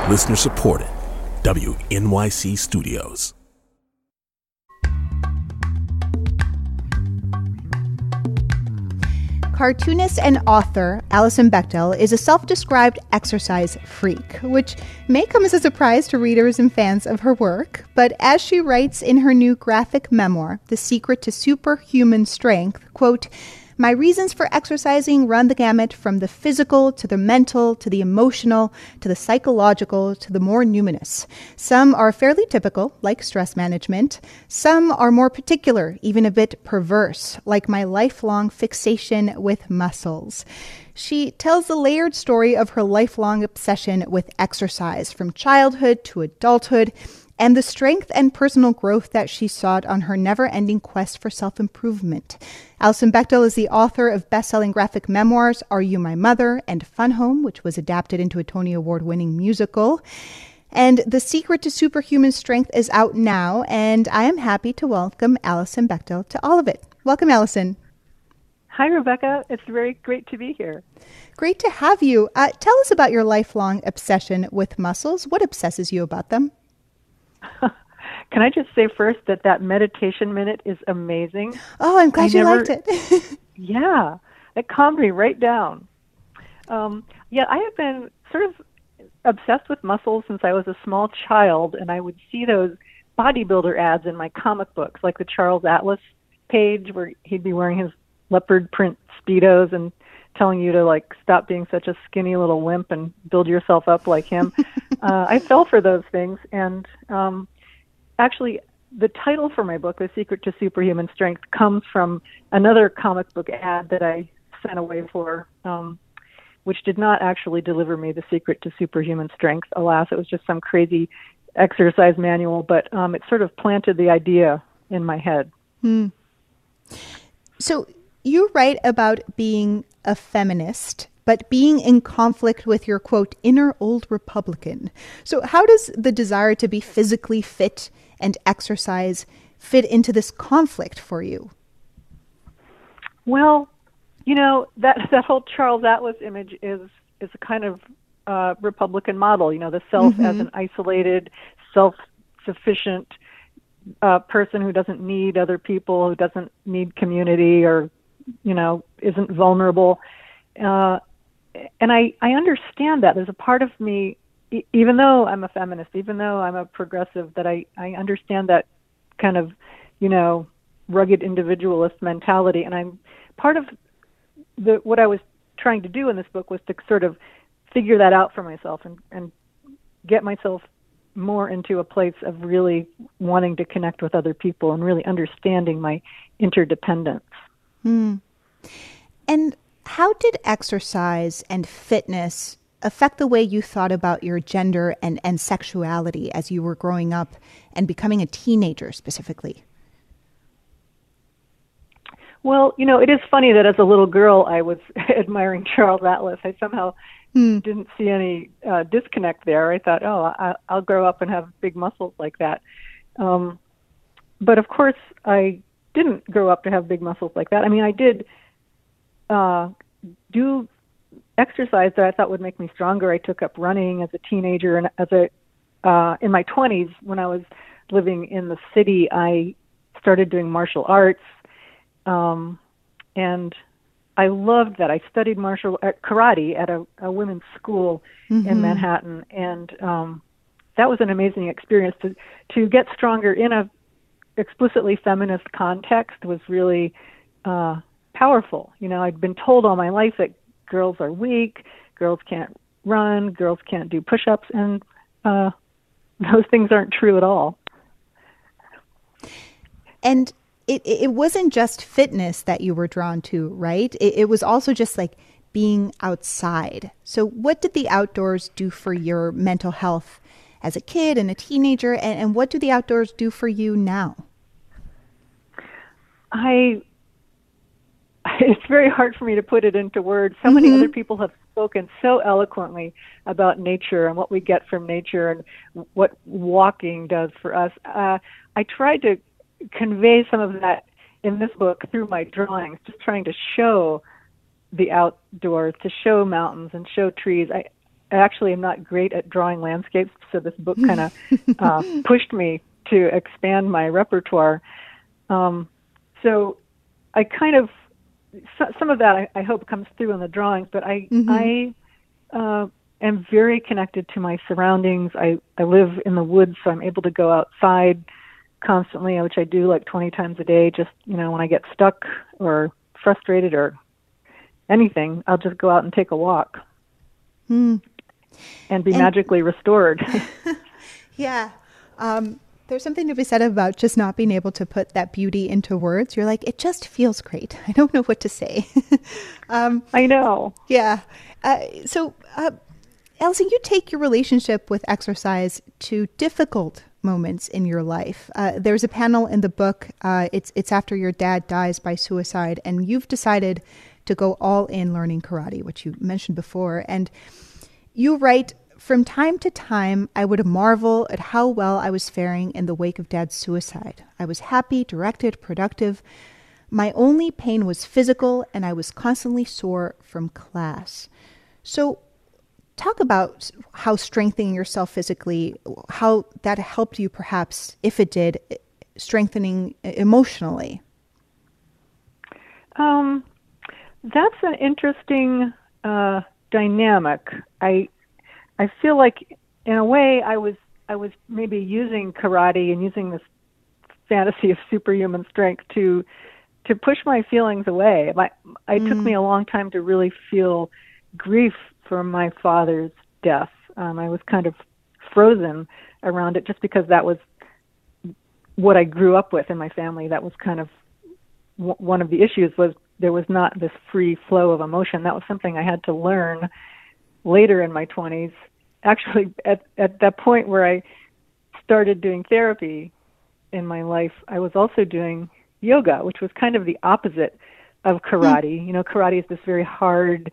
Listener supported. WNYC Studios. Cartoonist and author Alison Bechdel is a self-described exercise freak, which may come as a surprise to readers and fans of her work. But as she writes in her new graphic memoir, The Secret to Superhuman Strength, quote, "My reasons for exercising run the gamut from the physical to the mental to the emotional to the psychological to the more numinous. Some are fairly typical, like stress management. Some are more particular, even a bit perverse, like my lifelong fixation with muscles." She tells the layered story of her lifelong obsession with exercise from childhood to adulthood, and the strength and personal growth that she sought on her never-ending quest for self-improvement. Alison Bechdel is the author of best-selling graphic memoirs Are You My Mother and Fun Home, which was adapted into a Tony Award-winning musical. And The Secret to Superhuman Strength is out now, and I am happy to welcome Alison Bechdel to all of it. Welcome, Alison. Hi, Rebecca. It's very great to be here. Great to have you. Tell us about your lifelong obsession with muscles. What obsesses you about them? Can I just say first that meditation minute is amazing? Oh, I'm glad you liked it. Yeah, it calmed me right down. I have been sort of obsessed with muscles since I was a small child, and I would see those bodybuilder ads in my comic books, like the Charles Atlas page where he'd be wearing his leopard print Speedos and telling you to like stop being such a skinny little wimp and build yourself up like him. I fell for those things, and actually the title for my book, The Secret to Superhuman Strength, comes from another comic book ad that I sent away for, which did not actually deliver me the secret to superhuman strength. Alas, it was just some crazy exercise manual, but it sort of planted the idea in my head. So you write about being a feminist, but being in conflict with your, quote, inner old Republican. So how does the desire to be physically fit and exercise fit into this conflict for you? Well, that whole Charles Atlas image is a kind of Republican model, the self as an isolated, self-sufficient person who doesn't need other people, who doesn't need community, or, isn't vulnerable. And I understand that. There's a part of me, even though I'm a feminist, even though I'm a progressive, that I understand that kind of, rugged individualist mentality. And I'm part of what I was trying to do in this book was to sort of figure that out for myself and get myself more into a place of really wanting to connect with other people and really understanding my interdependence. And how did exercise and fitness affect the way you thought about your gender and sexuality as you were growing up and becoming a teenager specifically? Well, it is funny that as a little girl, I was admiring Charles Atlas. I somehow didn't see any disconnect there. I thought, I'll grow up and have big muscles like that. But of course, I didn't grow up to have big muscles like that. I mean, I did do exercise that I thought would make me stronger. I took up running as a teenager, and in my 20s, when I was living in the city, I started doing martial arts, and I loved that. I studied karate at a women's school in Manhattan, and that was an amazing experience. To get stronger in a explicitly feminist context was really powerful. I'd been told all my life that girls are weak, girls can't run, girls can't do push-ups, and those things aren't true at all. And it wasn't just fitness that you were drawn to, right? It was also just like being outside. So what did the outdoors do for your mental health as a kid and a teenager, and what do the outdoors do for you now? It's very hard for me to put it into words. So many other people have spoken so eloquently about nature and what we get from nature and what walking does for us. I tried to convey some of that in this book through my drawings, just trying to show the outdoors, to show mountains and show trees. actually am not great at drawing landscapes, so this book kind of pushed me to expand my repertoire. So I kind of, some of that I hope comes through in the drawings, but I am very connected to my surroundings. I live in the woods, so I'm able to go outside constantly, which I do like 20 times a day. Just, when I get stuck or frustrated or anything, I'll just go out and take a walk and be magically restored. Yeah. There's something to be said about just not being able to put that beauty into words. You're like, it just feels great. I don't know what to say. I know. Yeah. So, Allison, you take your relationship with exercise to difficult moments in your life. There's a panel in the book. It's after your dad dies by suicide, and you've decided to go all in learning karate, which you mentioned before. And you write, from time to time, I would marvel at how well I was faring in the wake of Dad's suicide. I was happy, directed, productive. My only pain was physical, and I was constantly sore from class. So talk about how strengthening yourself physically, how that helped you perhaps, if it did, strengthening emotionally. That's an interesting dynamic. I feel like, in a way, I was maybe using karate and using this fantasy of superhuman strength to push my feelings away. It took me a long time to really feel grief for my father's death. I was kind of frozen around it just because that was what I grew up with in my family. That was kind of one of the issues, was there was not this free flow of emotion. That was something I had to learn later in my 20s. Actually, at that point where I started doing therapy in my life, I was also doing yoga, which was kind of the opposite of karate. Karate is this very hard,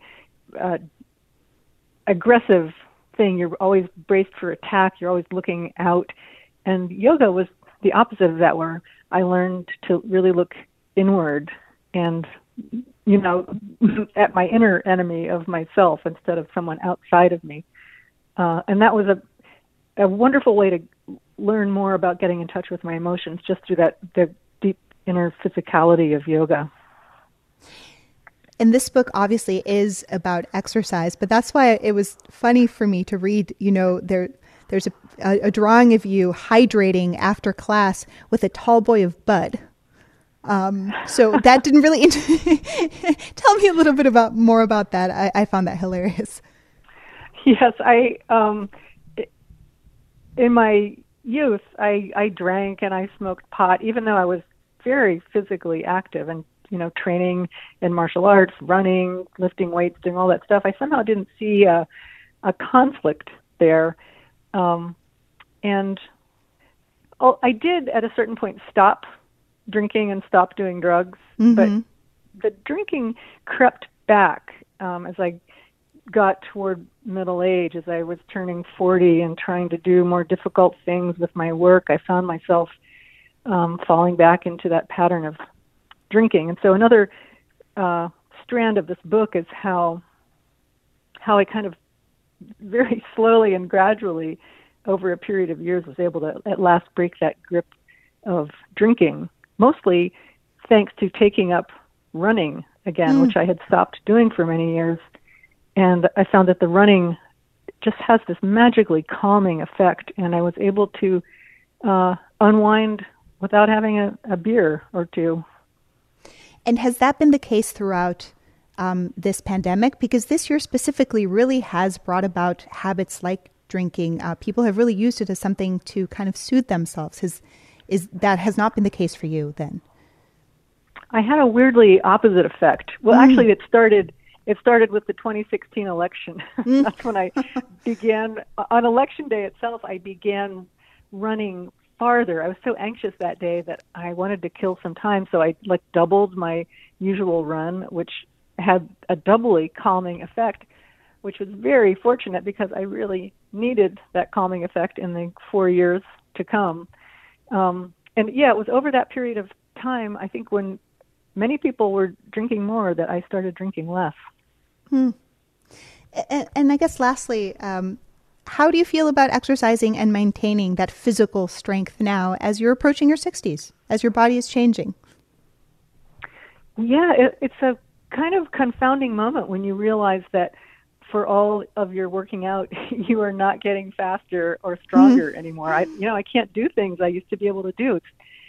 aggressive thing. You're always braced for attack. You're always looking out. And yoga was the opposite of that, where I learned to really look inward and, at my inner enemy of myself instead of someone outside of me. And that was a wonderful way to learn more about getting in touch with my emotions, just through the deep inner physicality of yoga. And this book obviously is about exercise, but that's why it was funny for me to read, there's a drawing of you hydrating after class with a tall boy of Bud. So that didn't really, tell me a little bit more about that. I found that hilarious. Yes, in my youth, I drank and I smoked pot, even though I was very physically active and, training in martial arts, running, lifting weights, doing all that stuff. I somehow didn't see a conflict there. And I did at a certain point stop drinking and stop doing drugs, but the drinking crept back as I got toward middle age. As I was turning 40 and trying to do more difficult things with my work, I found myself falling back into that pattern of drinking. And so another strand of this book is how I kind of very slowly and gradually over a period of years was able to at last break that grip of drinking, mostly thanks to taking up running again, which I had stopped doing for many years. And I found that the running just has this magically calming effect, and I was able to unwind without having a beer or two. And has that been the case throughout this pandemic? Because this year specifically really has brought about habits like drinking. People have really used it as something to kind of soothe themselves. That has not been the case for you then? I had a weirdly opposite effect. Well, actually, it started with the 2016 election. That's when I began, on election day itself, I began running farther. I was so anxious that day that I wanted to kill some time, so I doubled my usual run, which had a doubly calming effect, which was very fortunate because I really needed that calming effect in the 4 years to come. And yeah, it was over that period of time, I think, when many people were drinking more, that I started drinking less. And I guess lastly, how do you feel about exercising and maintaining that physical strength now as you're approaching your 60s, as your body is changing? Yeah, it's a kind of confounding moment when you realize that for all of your working out, you are not getting faster or stronger anymore. I can't do things I used to be able to do.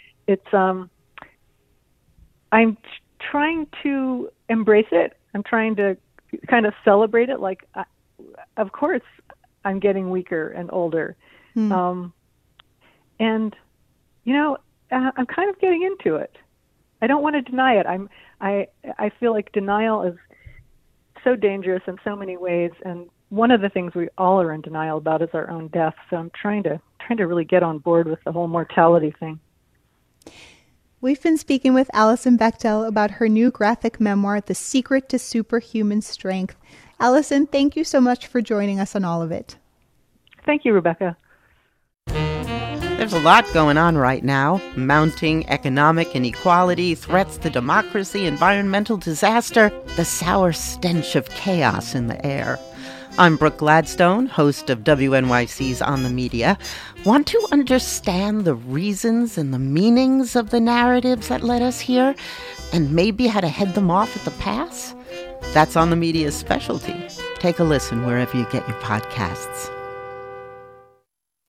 I'm trying to embrace it. I'm trying to kind of celebrate it. Like, of course, I'm getting weaker and older. And, I'm kind of getting into it. I don't want to deny it. I feel like denial is so dangerous in so many ways. And one of the things we all are in denial about is our own death. So I'm trying to really get on board with the whole mortality thing. We've been speaking with Alison Bechdel about her new graphic memoir, The Secret to Superhuman Strength. Alison, thank you so much for joining us on all of it. Thank you, Rebecca. There's a lot going on right now. Mounting economic inequality, threats to democracy, environmental disaster, the sour stench of chaos in the air. I'm Brooke Gladstone, host of WNYC's On the Media. Want to understand the reasons and the meanings of the narratives that led us here, and maybe how to head them off at the pass? That's On the Media's specialty. Take a listen wherever you get your podcasts.